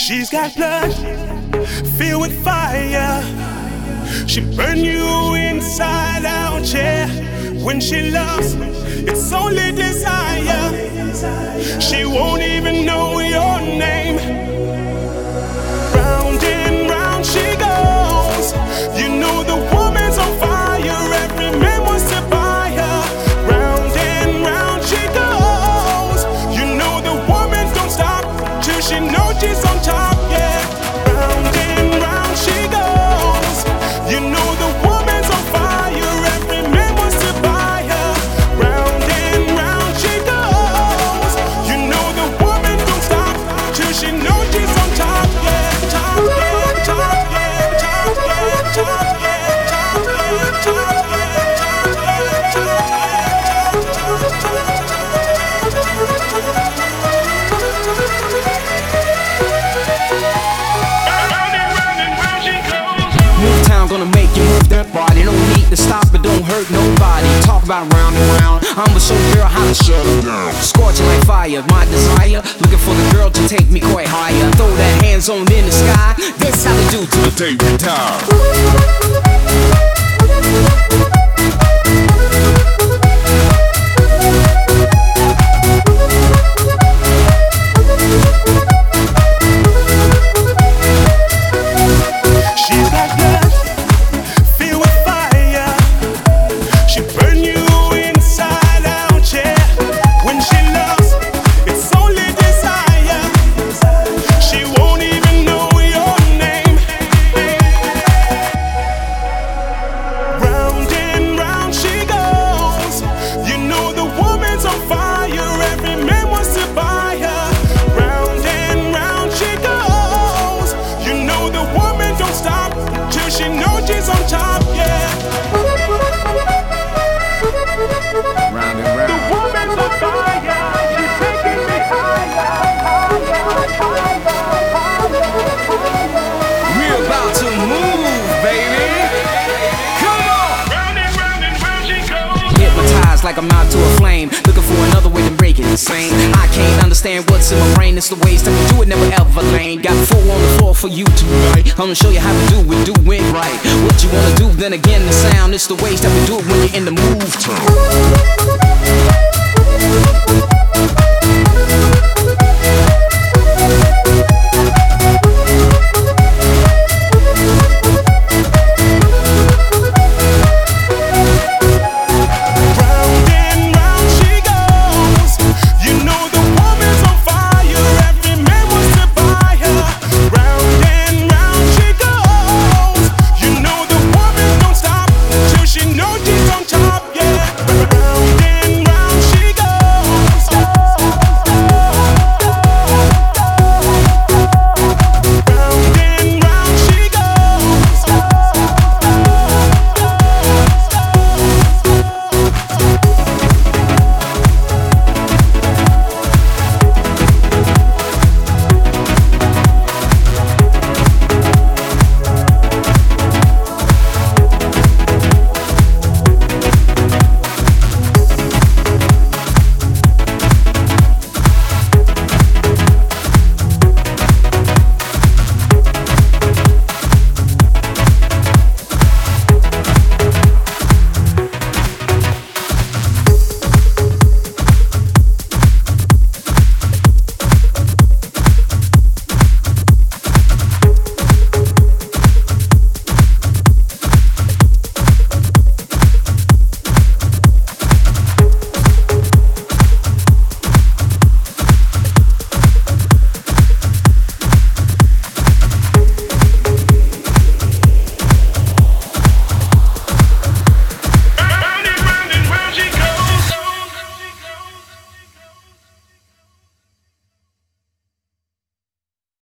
She's got blood filled with fire. She burn you inside out, yeah. When she loves, it's only desire. She won't even know your name. Round and round she goes. You know the woman's on fire. Every man wants to buy her. Round and round she goes. You know the woman don't stop till she knows she's on top, yeah. Round and round she goes. You know the woman's on fire. Every man wants to buy her. Round and round she goes. You know the woman don't stop till she knows she's on top, yeah. Top, yeah, top, yeah, top, yeah, top, yeah, top, yeah, top, yeah, Move town gonna make you move that body. No need to stop, but don't hurt nobody. Talk about round and round. I'm a show girl, how to shut her down. Scorching like fire, my desire. Looking for the girl to take me quite higher. Throw that hands on in the sky. That's how we do till the day we die. she's got blood filled with fire. She burn you inside out, yeah. When she loves, it's only desire. She won't even know your name. Round and round she goes. You know the woman's on fire. Every man wants to buy her. Round and round she goes. You know the woman don't stop till she knows she's on top, yeah. Round and round. Woman's on fire. She's taking me higher. We're about to move, baby. Come on. Round and round and round she goes. Hypnotized like I'm out to a flame. Looking for another way to break it insane. I can't understand what's in my brain. It's the ways that we do it, never ever lame. Got four on the floor for you tonight. I'm gonna show you how to do it right. What you wanna do, then again the sound. It's the ways that we do it when you're in the move.